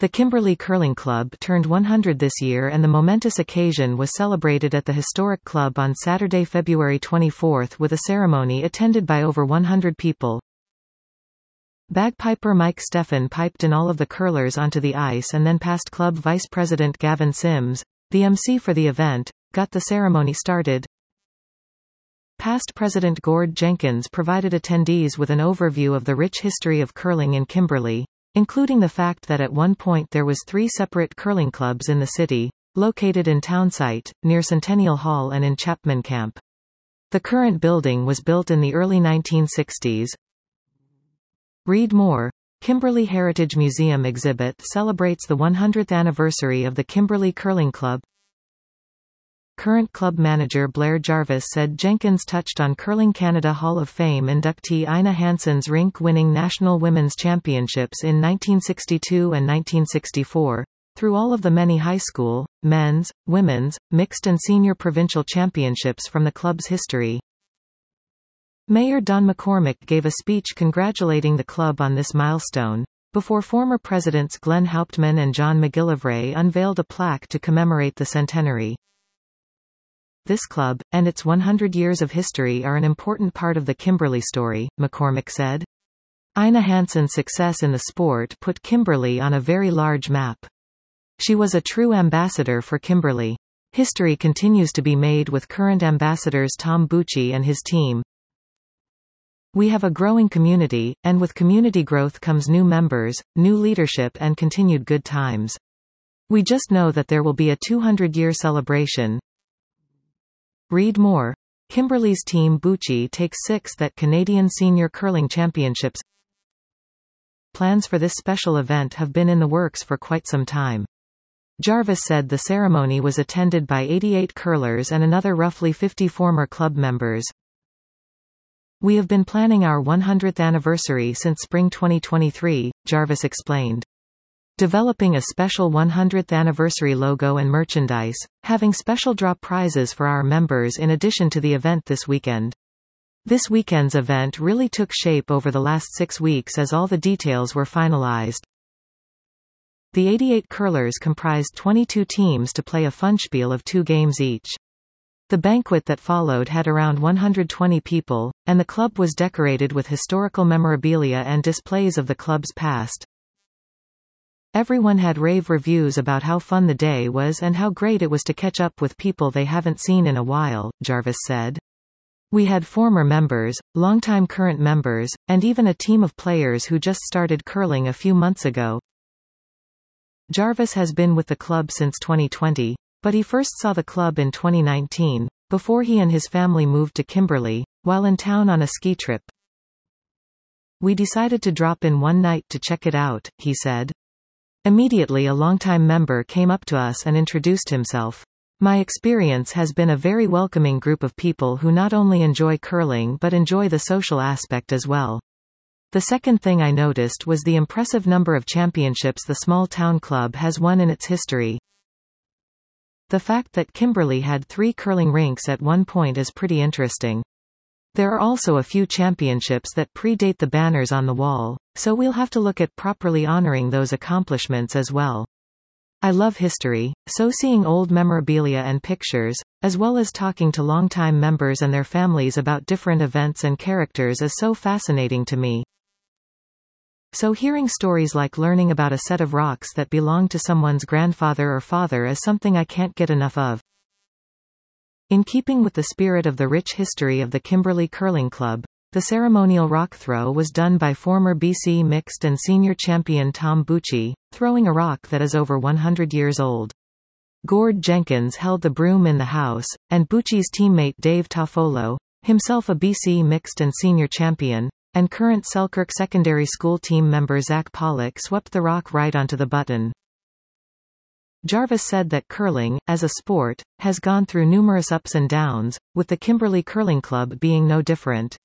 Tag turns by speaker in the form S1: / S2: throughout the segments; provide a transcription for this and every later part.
S1: The Kimberley Curling Club turned 100 this year, and the momentous occasion was celebrated at the historic club on Saturday, February 24 with a ceremony attended by over 100 people. Bagpiper Mike Steffen piped in all of the curlers onto the ice and then past club vice president Gavin Sims, the MC for the event, got the ceremony started. Past President Gord Jenkins provided attendees with an overview of the rich history of curling in Kimberley, including the fact that at one point there was 3 separate curling clubs in the city, located in Townsite, near Centennial Hall and in Chapman Camp. The current building was built in the early 1960s. Read more. Kimberley Heritage Museum exhibit celebrates the 100th anniversary of the Kimberley Curling Club. Current club manager Blair Jarvis said Jenkins touched on Curling Canada Hall of Fame inductee Ina Hansen's rink-winning National Women's Championships in 1962 and 1964, through all of the many high school, men's, women's, mixed and senior provincial championships from the club's history. Mayor Don McCormick gave a speech congratulating the club on this milestone, before former presidents Glenn Hauptman and John McGillivray unveiled a plaque to commemorate the centenary. This club, and its 100 years of history are an important part of the Kimberley story, McCormick said. Ina Hansen's success in the sport put Kimberley on a very large map. She was a true ambassador for Kimberley. History continues to be made with current ambassadors Tom Bucci and his team. We have a growing community, and with community growth comes new members, new leadership and continued good times. We just know that there will be a 200-year celebration. Read more. Kimberley's team Bucci takes 6th at Canadian Senior Curling Championships. Plans for this special event have been in the works for quite some time. Jarvis said the ceremony was attended by 88 curlers and another roughly 50 former club members. We have been planning our 100th anniversary since spring 2023, Jarvis explained. Developing a special 100th anniversary logo and merchandise, having special draw prizes for our members in addition to the event this weekend. This weekend's event really took shape over the last 6 weeks as all the details were finalized. The 88 curlers comprised 22 teams to play a funspiel of 2 games each. The banquet that followed had around 120 people, and the club was decorated with historical memorabilia and displays of the club's past. Everyone had rave reviews about how fun the day was and how great it was to catch up with people they haven't seen in a while, Jarvis said. We had former members, longtime current members, and even a team of players who just started curling a few months ago. Jarvis has been with the club since 2020, but he first saw the club in 2019, before he and his family moved to Kimberley, while in town on a ski trip. We decided to drop in one night to check it out, he said. Immediately a longtime member came up to us and introduced himself. My experience has been a very welcoming group of people who not only enjoy curling but enjoy the social aspect as well. The second thing I noticed was the impressive number of championships the small town club has won in its history. The fact that Kimberley had 3 curling rinks at one point is pretty interesting. There are also a few championships that predate the banners on the wall, so we'll have to look at properly honoring those accomplishments as well. I love history, so seeing old memorabilia and pictures, as well as talking to longtime members and their families about different events and characters is so fascinating to me. So hearing stories like learning about a set of rocks that belonged to someone's grandfather or father is something I can't get enough of. In keeping with the spirit of the rich history of the Kimberley Curling Club, the ceremonial rock throw was done by former BC mixed and senior champion Tom Bucci, throwing a rock that is over 100 years old. Gord Jenkins held the broom in the house, and Bucci's teammate Dave Toffolo, himself a BC mixed and senior champion, and current Selkirk Secondary School team member Zach Pollock swept the rock right onto the button. Jarvis said that curling, as a sport, has gone through numerous ups and downs, with the Kimberley Curling Club being no different.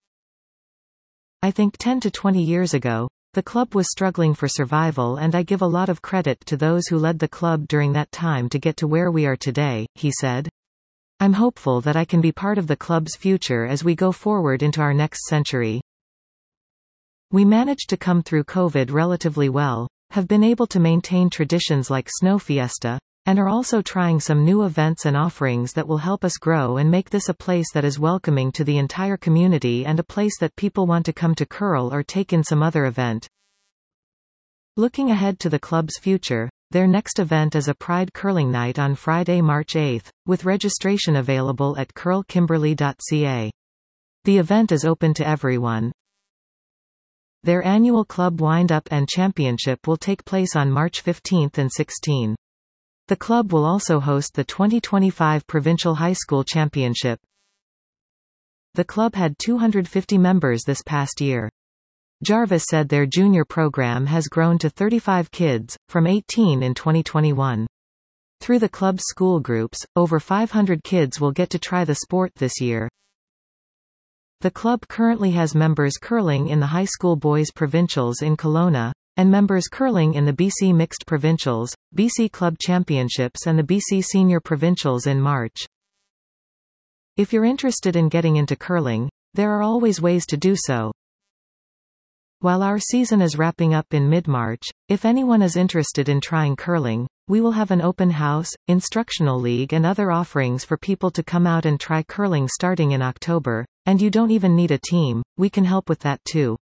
S1: I think 10 to 20 years ago, the club was struggling for survival, and I give a lot of credit to those who led the club during that time to get to where we are today, he said. I'm hopeful that I can be part of the club's future as we go forward into our next century. We managed to come through COVID relatively well, have been able to maintain traditions like Snow Fiesta, and are also trying some new events and offerings that will help us grow and make this a place that is welcoming to the entire community and a place that people want to come to curl or take in some other event. Looking ahead to the club's future, their next event is a Pride Curling Night on Friday, March 8, with registration available at curlkimberley.ca. The event is open to everyone. Their annual club wind-up and championship will take place on March 15 and 16. The club will also host the 2025 Provincial High School Championship. The club had 250 members this past year. Jarvis said their junior program has grown to 35 kids, from 18 in 2021. Through the club's school groups, over 500 kids will get to try the sport this year. The club currently has members curling in the high school boys provincials in Kelowna, and members curling in the BC Mixed Provincials, BC Club Championships and the BC Senior Provincials in March. If you're interested in getting into curling, there are always ways to do so. While our season is wrapping up in mid-March, if anyone is interested in trying curling, we will have an open house, instructional league and other offerings for people to come out and try curling starting in October, and you don't even need a team, we can help with that too.